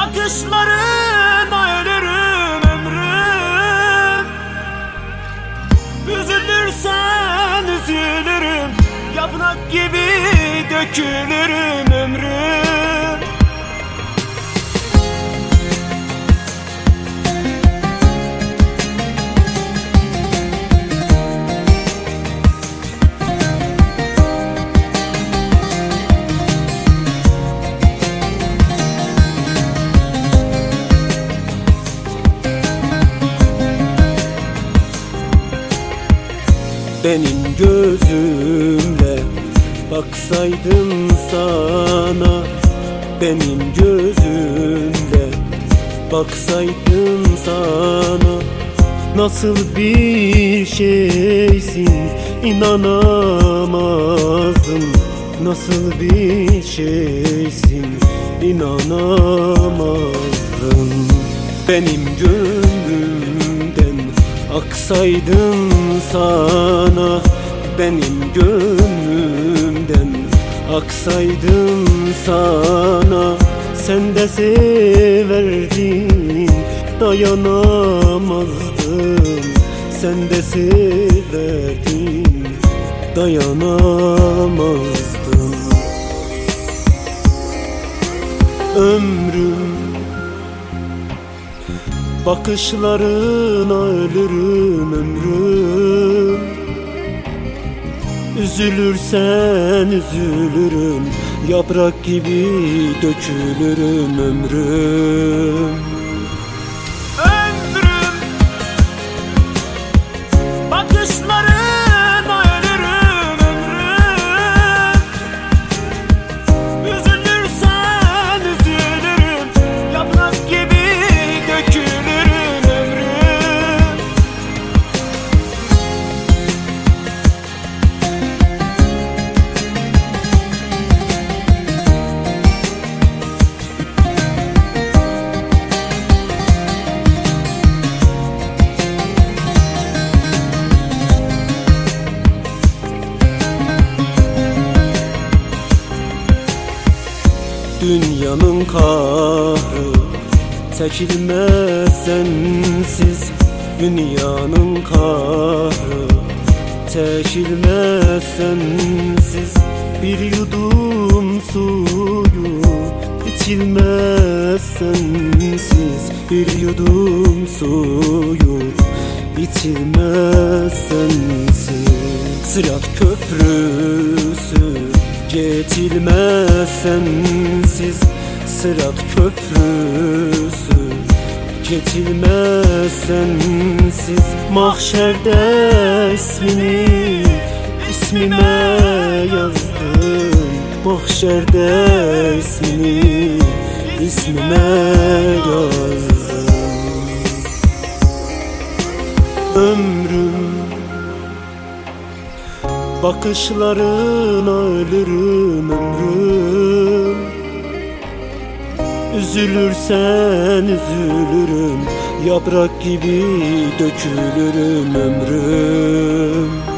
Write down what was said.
Bakışlarına ölürüm ömrüm. Üzülürsen üzülürüm, yaprak gibi dökülürüm ömrüm. Benim gözümle baksaydım sana, benim gözümle baksaydım sana, nasıl bir şeysin inanamazdım. Nasıl bir şeysin inanamazdım. Benim gönlümden aksaydın sana, benim gönlümden aksaydın sana, sen de severdin dayanamazdım. Sen de severdin dayanamazdım. Ömrüm bakışlarına ölürüm ömrüm. Üzülürsen üzülürüm, yaprak gibi dökülürüm ömrüm. Ömrüm bakışlarına ölürüm ömrüm. Üzülürsen üzülürüm, yaprak gibi dökülürüm ömrüm. Dünyanın kahrı çekilmez sensiz. Dünyanın kahrı çekilmez sensiz. Bir yudum suyu içilmez sensiz. Bir yudum suyu içilmez sensiz. Sırat köprüsü geçilmez sensiz. Sırat köprüsü geçilmez sensiz. Mahşerde ismini ismime yazdın. Mahşerde ismini ismime yazdın. Ömrüm bakışlarına ölürüm ömrüm. Üzülürsen üzülürüm, yaprak gibi dökülürüm ömrüm.